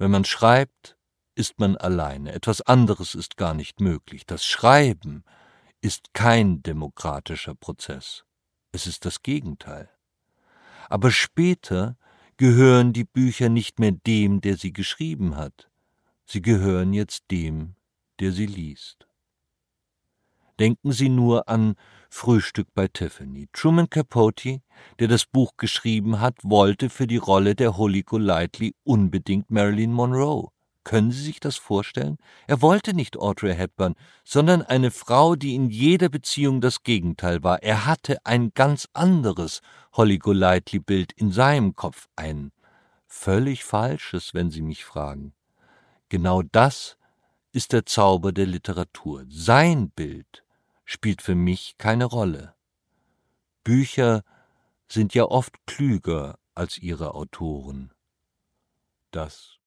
Wenn man schreibt, ist man alleine. Etwas anderes ist gar nicht möglich. Das Schreiben ist kein demokratischer Prozess. Es ist das Gegenteil. Aber später gehören die Bücher nicht mehr dem, der sie geschrieben hat. Sie gehören jetzt dem, der sie liest. Denken Sie nur an Frühstück bei Tiffany. Truman Capote, der das Buch geschrieben hat, wollte für die Rolle der Holly Golightly unbedingt Marilyn Monroe. Können Sie sich das vorstellen? Er wollte nicht Audrey Hepburn, sondern eine Frau, die in jeder Beziehung das Gegenteil war. Er hatte ein ganz anderes Holly Golightly-Bild in seinem Kopf, ein völlig falsches, wenn Sie mich fragen. Genau das ist der Zauber der Literatur. Sein Bild spielt für mich keine Rolle. Bücher sind ja oft klüger als ihre Autoren. Das